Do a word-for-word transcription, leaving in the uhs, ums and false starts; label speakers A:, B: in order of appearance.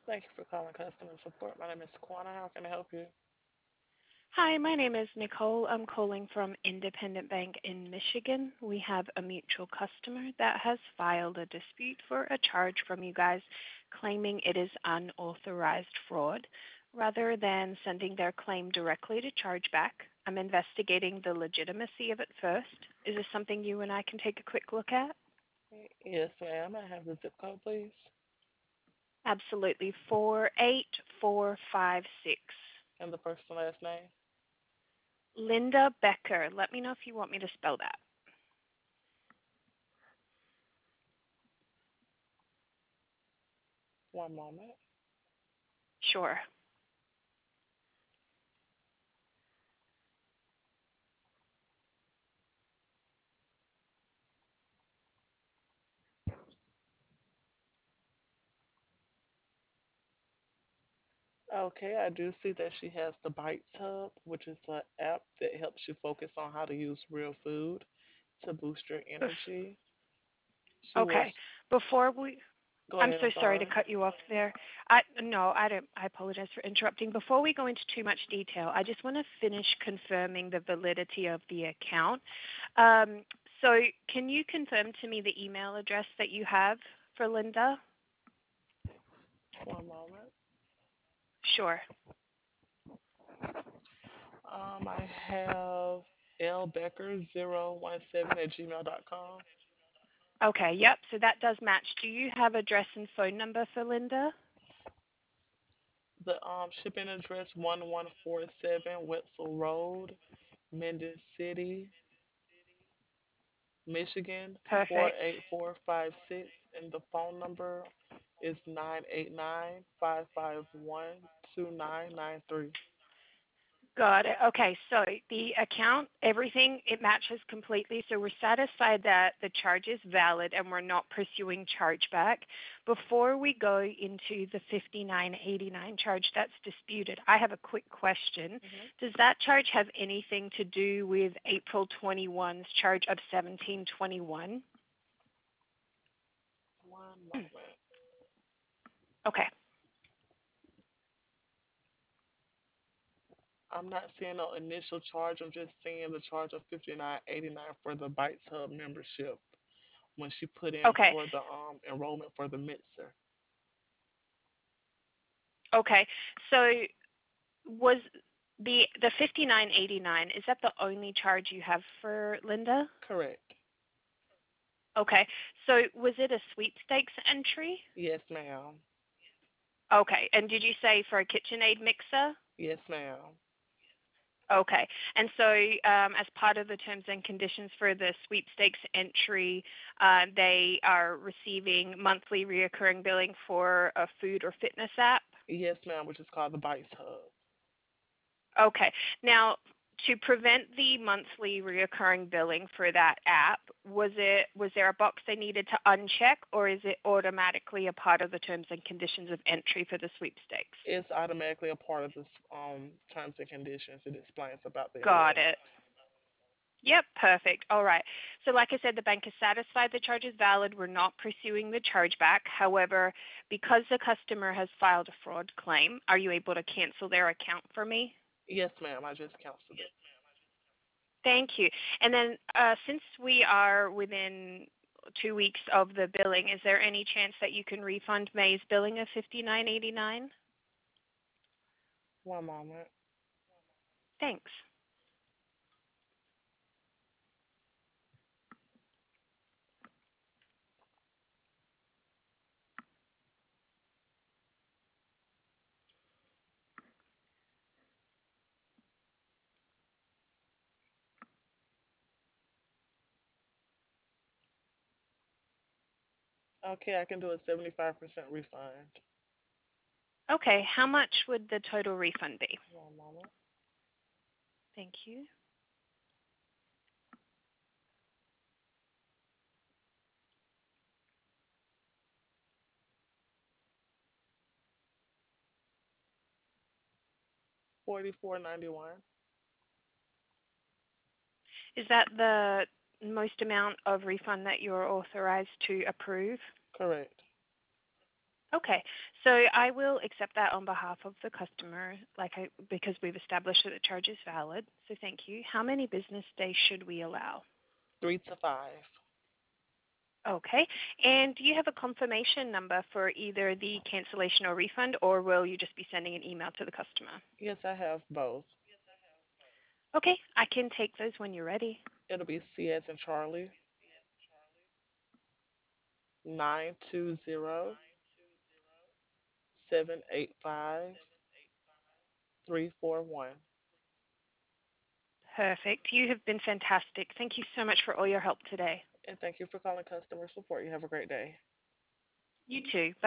A: Thank you for calling customer support. My name is Kwana. How can I help you?
B: Hi, my name is Nicole. I'm calling from Independent Bank in Michigan. We have a mutual customer that has filed a dispute for a charge from you guys claiming it is unauthorized fraud. Rather than sending their claim directly to chargeback, I'm investigating the legitimacy of it first. Is this something you and I can take a quick look at?
A: Yes, ma'am. I have the zip code, please.
B: Absolutely. four eight four five six.
A: And the first and last name.
B: Linda Becker. Let me know if you want me to spell that.
A: One moment.
B: Sure.
A: Okay, I do see that she has the Bites Hub, which is an app that helps you focus on how to use real food to boost your
B: Bef-
A: energy. She was.
B: Okay. Before we,
A: Go
B: I'm
A: ahead,
B: so
A: I'm
B: sorry to
A: sorry.
B: cut you off there. I no, I don't. I apologize for interrupting. Before we go into too much detail, I just want to finish confirming the validity of the account. Um, so, can you confirm to me the email address that you have for Linda?
A: One moment.
B: Sure.
A: Um, I have lbecker zero one seven at gmail dot com.
B: Okay. Yep. So that does match. Do you have address and phone number for Linda?
A: The um shipping address one one four seven Wetzel Road, Mendon City, Michigan four
B: Perfect.
A: eight four five six, and the phone number is nine eight nine five five one two nine nine three.
B: Got it. Okay, so the account, everything, it matches completely. So we're satisfied that the charge is valid and we're not pursuing chargeback. Before we go into the fifty-nine eighty-nine charge that's disputed, I have a quick question.
A: Mm-hmm.
B: Does that charge have anything to do with April twenty-one's charge of seventeen twenty-one?
A: One moment.
B: Okay.
A: I'm not seeing no initial charge. I'm just seeing the charge of fifty nine eighty nine for the Bites Hub membership when she put in
B: Okay.
A: for the um enrollment for the Mitzer.
B: Okay. So was the the fifty-nine eighty-nine, is that the only charge you have for Linda?
A: Correct.
B: Okay. So was it a sweepstakes entry?
A: Yes, ma'am.
B: Okay. And did you say for a KitchenAid mixer?
A: Yes, ma'am.
B: Okay. And so, um, as part of the terms and conditions for the sweepstakes entry, uh, they are receiving monthly reoccurring billing for a food or fitness app?
A: Yes, ma'am, which is called the Bites Hub.
B: Okay. Now, to prevent the monthly reoccurring billing for that app, was it was there a box they needed to uncheck, or is it automatically a part of the terms and conditions of entry for the sweepstakes?
A: It's automatically a part of the um, terms and conditions. It explains about the
B: Got
A: enrollment.
B: it. Yep, perfect. All right. So, like I said, the bank is satisfied the charge is valid. We're not pursuing the chargeback. However, because the customer has filed a fraud claim, are you able to cancel their account for me?
A: Yes, ma'am. I just canceled it.
B: Thank you. And then, uh, since we are within two weeks of the billing, is there any chance that you can refund May's billing of fifty nine eighty nine?
A: One moment.
B: Thanks.
A: Okay, I can do a seventy-five percent refund.
B: Okay. How much would the total refund be?
A: One moment.
B: Thank you.
A: forty-four ninety-one.
B: Is that the most amount of refund that you're authorized to approve?
A: Correct.
B: Okay, so I will accept that on behalf of the customer, like I, because we've established that the charge is valid. So thank you. How many business days should we allow?
A: Three to five.
B: Okay, and do you have a confirmation number for either the cancellation or refund, or will you just be sending an email to the customer?
A: Yes, I have both.
B: Okay, I can take those when you're ready.
A: It'll be C as in Charlie, nine two zero, seven eight five, three four one.
B: Perfect. You have been fantastic. Thank you so much for all your help today.
A: And thank you for calling customer support. You have a great day.
B: You too.